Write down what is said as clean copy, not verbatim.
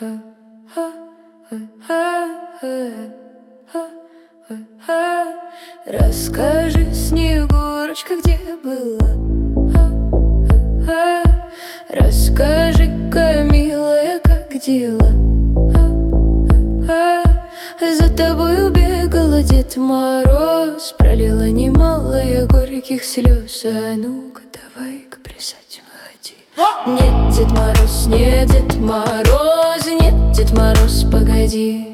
Расскажи, Снегурочка, где была? Расскажи-ка, милая, как дела? За тобой убегала Дед Мороз, пролила немало я горьких слез. А ну-ка, давай-ка плясать, выходи. Нет, Дед Мороз, нет, Дед Мороз, нет, Дед Мороз, погоди.